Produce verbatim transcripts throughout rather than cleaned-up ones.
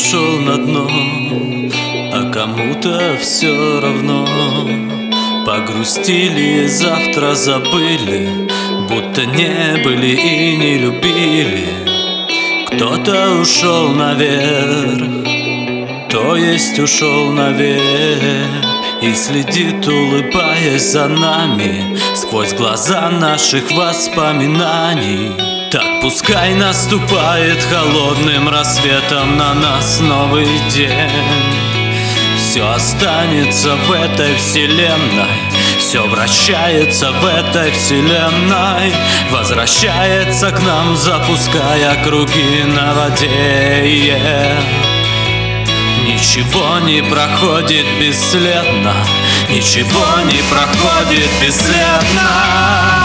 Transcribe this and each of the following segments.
ушел на дно, а кому-то все равно. Погрустили, завтра забыли, будто не были и не любили. Кто-то ушел наверх, то есть ушел наверх, и следит, улыбаясь за нами, сквозь глаза наших воспоминаний. Так пускай наступает холодным рассветом на нас новый день. Все останется в этой вселенной, все вращается в этой вселенной, возвращается к нам, запуская круги на воде. Ничего не проходит бесследно, ничего не проходит бесследно.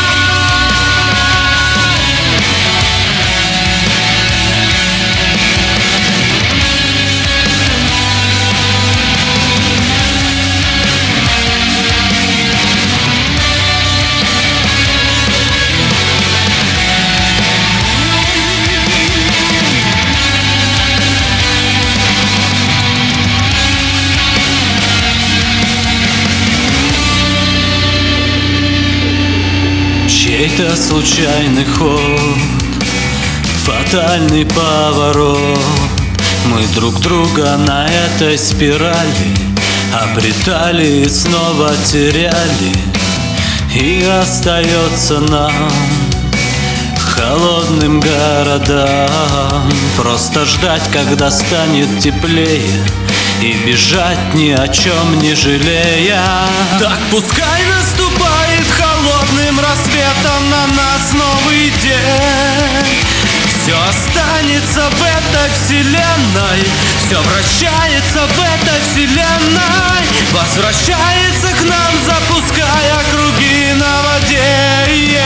Чей-то случайный ход, фатальный поворот. Мы друг друга на этой спирали обретали и снова теряли. И остается нам, холодным городам, просто ждать, когда станет теплее, и бежать ни о чем не жалея. Так пускай наступает холодным рассветом на нас новый день. Все останется в этой вселенной, все вращается в этой вселенной, возвращается к нам, запуская круги на воде.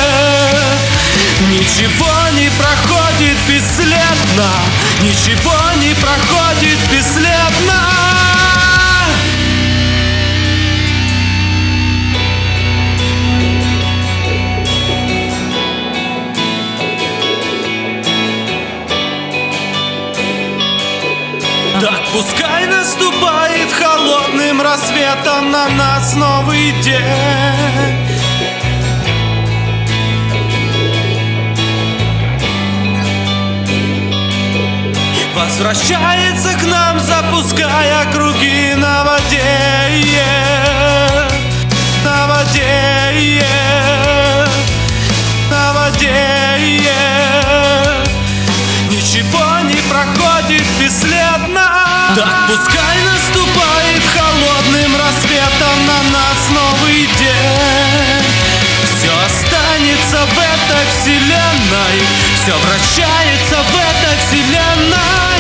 Ничего не проходит бесследно, ничего не проходит бесследно. Так пускай наступает холодным рассветом на нас новый день. Возвращается к нам, запуская круги на воде. На воде, на воде. Ничего не проходит бесследно. Так пускай наступает холодным рассветом на нас новый день. Все останется в этой вселенной, все вращается в этой вселенной,